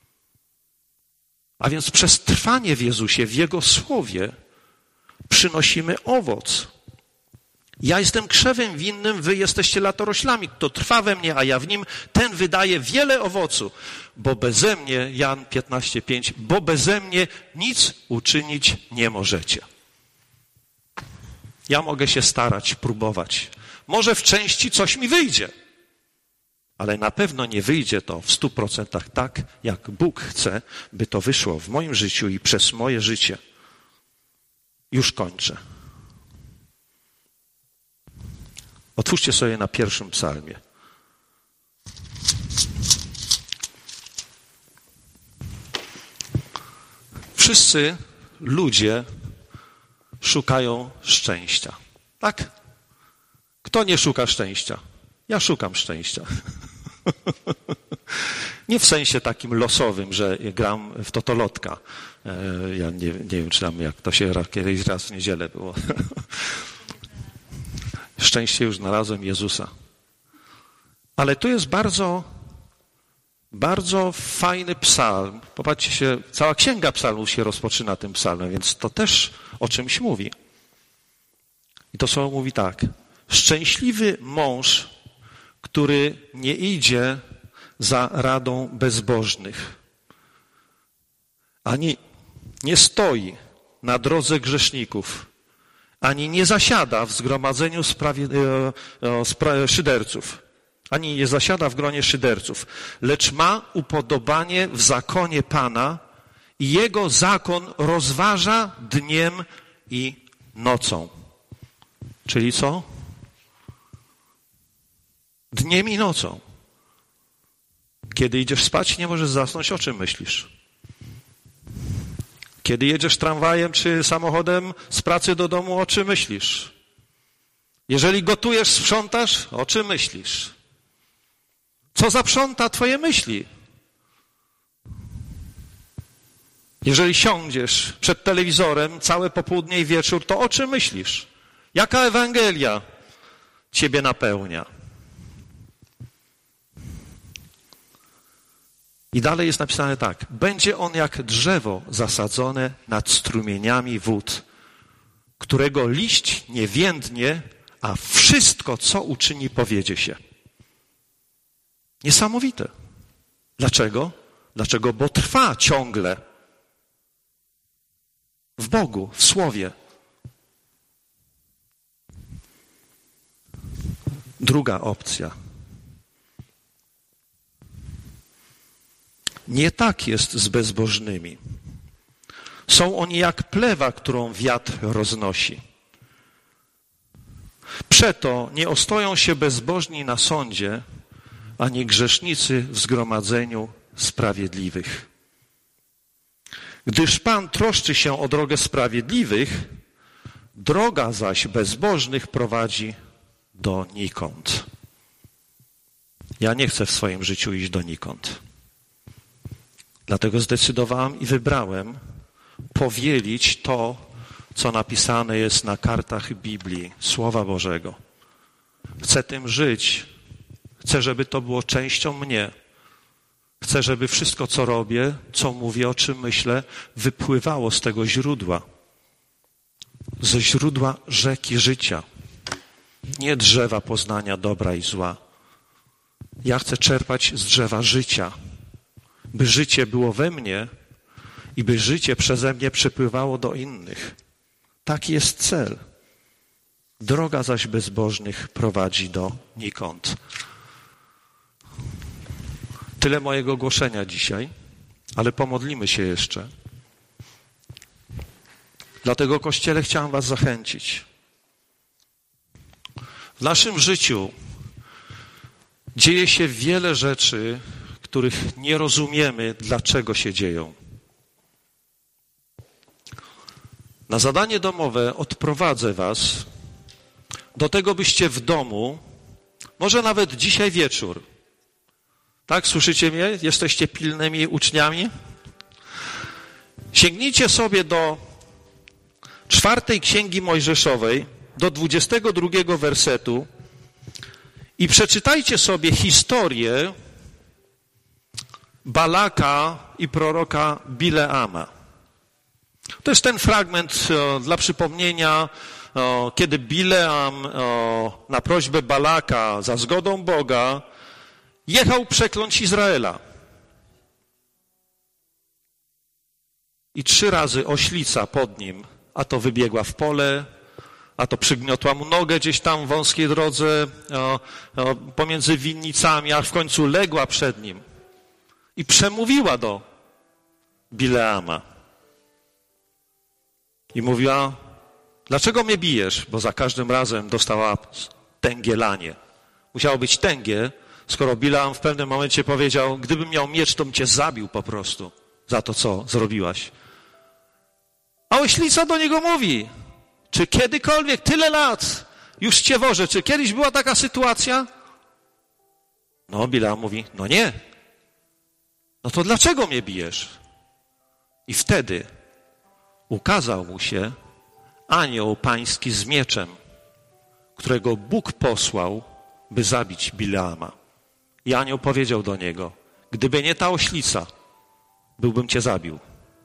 A więc przez trwanie w Jezusie, w Jego Słowie przynosimy owoc. Ja jestem krzewem winnym, wy jesteście latoroślami. Kto trwa we mnie, a ja w nim, ten wydaje wiele owocu. Bo beze mnie, Jan piętnaście pięć, bo beze mnie nic uczynić nie możecie. Ja mogę się starać, próbować. Może w części coś mi wyjdzie, ale na pewno nie wyjdzie to w stu procentach tak, jak Bóg chce, by to wyszło w moim życiu i przez moje życie. Już kończę. Otwórzcie sobie na pierwszym psalmie. Wszyscy ludzie szukają szczęścia. Tak? Kto nie szuka szczęścia? Ja szukam szczęścia. Nie w sensie takim losowym, że gram w totolotka. Ja nie, nie wiem, czy tam jak to się kiedyś raz w niedzielę było. Szczęście już znalazłem Jezusa. Ale tu jest bardzo, bardzo fajny psalm. Popatrzcie się, cała księga psalmów się rozpoczyna tym psalmem, więc to też o czymś mówi. I to słowo mówi tak. Szczęśliwy mąż, który nie idzie za radą bezbożnych, ani nie stoi na drodze grzeszników, ani nie zasiada w zgromadzeniu sprawie, e, spra, szyderców, ani nie zasiada w gronie szyderców, lecz ma upodobanie w zakonie Pana i Jego zakon rozważa dniem i nocą. Czyli co? Dniem i nocą. Kiedy idziesz spać, nie możesz zasnąć, o czym myślisz? Kiedy jedziesz tramwajem czy samochodem z pracy do domu, o czym myślisz? Jeżeli gotujesz, sprzątasz, o czym myślisz? Co zaprząta twoje myśli? Jeżeli siądziesz przed telewizorem całe popołudnie i wieczór, to o czym myślisz? Jaka Ewangelia ciebie napełnia? I dalej jest napisane tak. Będzie on jak drzewo zasadzone nad strumieniami wód, którego liść nie więdnie, a wszystko, co uczyni, powiedzie się. Niesamowite. Dlaczego? Dlaczego? Bo trwa ciągle w Bogu, w Słowie. Druga opcja. Nie tak jest z bezbożnymi. Są oni jak plewa, którą wiatr roznosi. Przeto nie ostoją się bezbożni na sądzie, ani grzesznicy w zgromadzeniu sprawiedliwych. Gdyż Pan troszczy się o drogę sprawiedliwych, droga zaś bezbożnych prowadzi donikąd. Ja nie chcę w swoim życiu iść donikąd. Dlatego zdecydowałem i wybrałem powielić to, co napisane jest na kartach Biblii, Słowa Bożego. Chcę tym żyć. Chcę, żeby to było częścią mnie. Chcę, żeby wszystko, co robię, co mówię, o czym myślę, wypływało z tego źródła. Ze źródła rzeki życia. Nie drzewa poznania dobra i zła. Ja chcę czerpać z drzewa życia. By życie było we mnie i by życie przeze mnie przepływało do innych. Taki jest cel. Droga zaś bezbożnych prowadzi donikąd. Tyle mojego głoszenia dzisiaj, ale pomodlimy się jeszcze. Dlatego, Kościele, chciałem was zachęcić. W naszym życiu dzieje się wiele rzeczy, których nie rozumiemy, dlaczego się dzieją. Na zadanie domowe odprowadzę was do tego, byście w domu, może nawet dzisiaj wieczór, tak, słyszycie mnie? Jesteście pilnymi uczniami? Sięgnijcie sobie do czwartej Księgi Mojżeszowej, do dwudziestego drugiego wersetu i przeczytajcie sobie historię Balaka i proroka Bileama. To jest ten fragment o, dla przypomnienia, o, kiedy Bileam o, na prośbę Balaka za zgodą Boga jechał przekląć Izraela. I trzy razy oślica pod nim, a to wybiegła w pole, a to przygniotła mu nogę gdzieś tam w wąskiej drodze o, o, pomiędzy winnicami, aż w końcu legła przed nim i przemówiła do Bileama. I mówiła, dlaczego mnie bijesz? Bo za każdym razem dostała tęgielanie. Musiało być tęgie, skoro Bileam w pewnym momencie powiedział, gdybym miał miecz, to bym cię zabił po prostu za to, co zrobiłaś. A oślica do niego mówi, czy kiedykolwiek, tyle lat, już cię wożę, czy kiedyś była taka sytuacja? No, Bileam mówi, no nie. No to dlaczego mnie bijesz? I wtedy ukazał mu się anioł pański z mieczem, którego Bóg posłał, by zabić Bileama. I anioł powiedział do niego, gdyby nie ta oślica, byłbym cię zabił.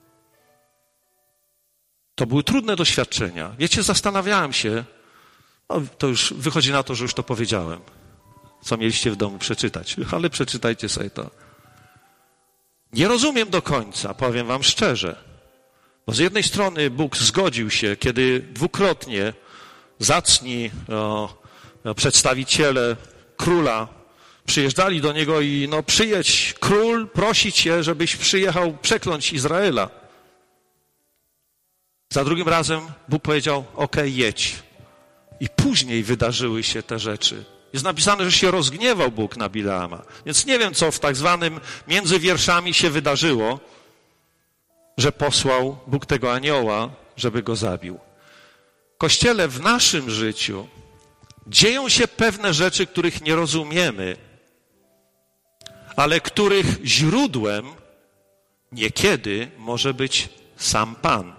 To były trudne doświadczenia. Wiecie, zastanawiałem się, no to już wychodzi na to, że już to powiedziałem, co mieliście w domu przeczytać, ale przeczytajcie sobie to. Nie rozumiem do końca, powiem wam szczerze, bo z jednej strony Bóg zgodził się, kiedy dwukrotnie zacni o, o, przedstawiciele króla przyjeżdżali do niego i no przyjedź, król prosi cię, żebyś przyjechał przekląć Izraela. Za drugim razem Bóg powiedział, okej, jedź. I później wydarzyły się te rzeczy. Jest napisane, że się rozgniewał Bóg na Bileama. Więc nie wiem, co w tak zwanym między wierszami się wydarzyło, że posłał Bóg tego anioła, żeby go zabił. Kościele, w naszym życiu dzieją się pewne rzeczy, których nie rozumiemy, ale których źródłem niekiedy może być sam Pan.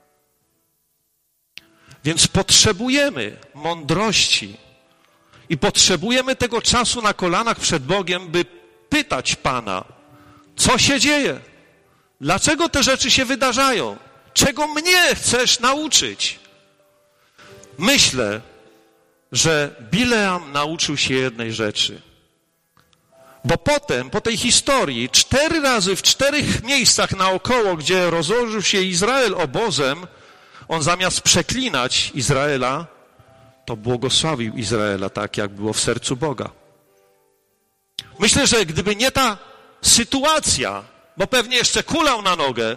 Więc potrzebujemy mądrości i potrzebujemy tego czasu na kolanach przed Bogiem, by pytać Pana, co się dzieje? Dlaczego te rzeczy się wydarzają? Czego mnie chcesz nauczyć? Myślę, że Bileam nauczył się jednej rzeczy. Bo potem, po tej historii, cztery razy w czterech miejscach naokoło, gdzie rozłożył się Izrael obozem, on zamiast przeklinać Izraela, to błogosławił Izraela tak, jak było w sercu Boga. Myślę, że gdyby nie ta sytuacja, bo pewnie jeszcze kulał na nogę,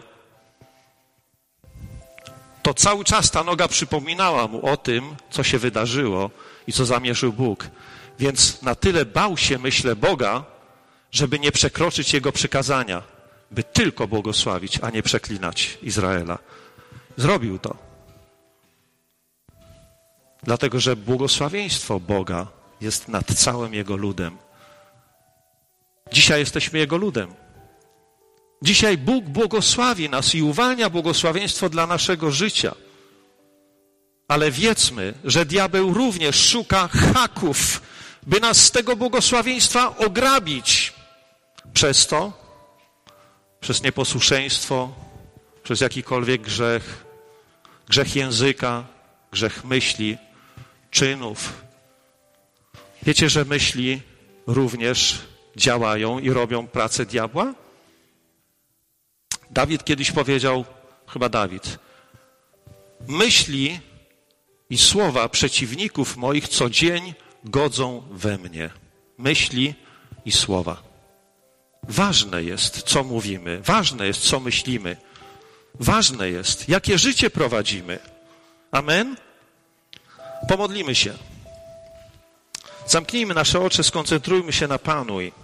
to cały czas ta noga przypominała mu o tym, co się wydarzyło i co zamierzył Bóg. Więc na tyle bał się, myślę, Boga, żeby nie przekroczyć Jego przykazania. by tylko błogosławić, a nie przeklinać Izraela. Zrobił to. Dlatego, że błogosławieństwo Boga jest nad całym Jego ludem. Dzisiaj jesteśmy Jego ludem. Dzisiaj Bóg błogosławi nas i uwalnia błogosławieństwo dla naszego życia. Ale wiedzmy, że diabeł również szuka haków, by nas z tego błogosławieństwa ograbić. Przez to, przez nieposłuszeństwo, przez jakikolwiek grzech, grzech języka, grzech myśli, czynów. Wiecie, że myśli również działają i robią pracę diabła? Dawid kiedyś powiedział, chyba Dawid, myśli i słowa przeciwników moich co dzień godzą we mnie. Myśli i słowa. Ważne jest, co mówimy. Ważne jest, co myślimy. Ważne jest, jakie życie prowadzimy. Amen? Pomodlimy się. Zamknijmy nasze oczy, skoncentrujmy się na Panu. I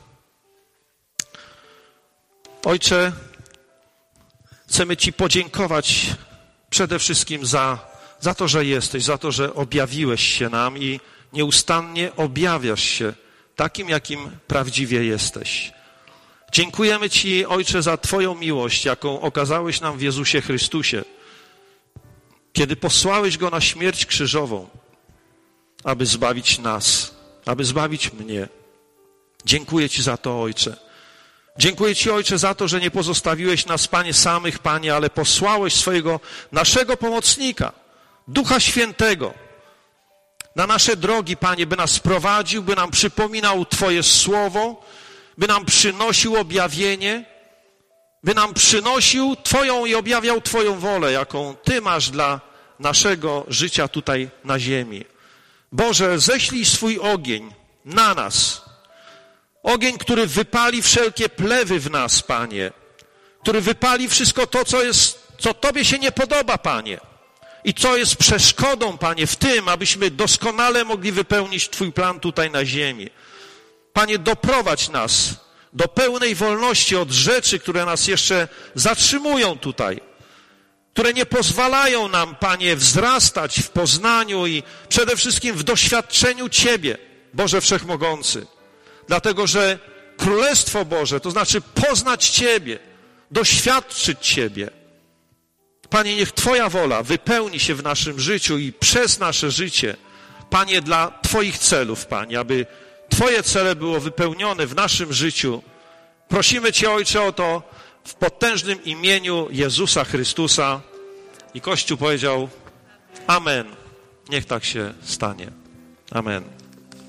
Ojcze, chcemy Ci podziękować przede wszystkim za, za to, że jesteś, za to, że objawiłeś się nam i nieustannie objawiasz się takim, jakim prawdziwie jesteś. Dziękujemy Ci, Ojcze, za Twoją miłość, jaką okazałeś nam w Jezusie Chrystusie, kiedy posłałeś Go na śmierć krzyżową, aby zbawić nas, aby zbawić mnie. Dziękuję Ci za to, Ojcze. Dziękuję Ci, Ojcze, za to, że nie pozostawiłeś nas, Panie, samych, Panie, ale posłałeś swojego, naszego pomocnika, Ducha Świętego, na nasze drogi, Panie, by nas prowadził, by nam przypominał Twoje słowo, by nam przynosił objawienie, by nam przynosił Twoją i objawiał Twoją wolę, jaką Ty masz dla naszego życia tutaj na ziemi. Boże, ześlij swój ogień na nas. Ogień, który wypali wszelkie plewy w nas, Panie. Który wypali wszystko to, co jest, co Tobie się nie podoba, Panie. I co jest przeszkodą, Panie, w tym, abyśmy doskonale mogli wypełnić Twój plan tutaj na ziemi. Panie, doprowadź nas do pełnej wolności od rzeczy, które nas jeszcze zatrzymują tutaj, które nie pozwalają nam, Panie, wzrastać w poznaniu i przede wszystkim w doświadczeniu Ciebie, Boże Wszechmogący. Dlatego, że Królestwo Boże, to znaczy poznać Ciebie, doświadczyć Ciebie. Panie, niech Twoja wola wypełni się w naszym życiu i przez nasze życie, Panie, dla Twoich celów, Panie, aby Twoje cele było wypełnione w naszym życiu. Prosimy Cię, Ojcze, o to w potężnym imieniu Jezusa Chrystusa. I Kościół powiedział amen. Niech tak się stanie. Amen.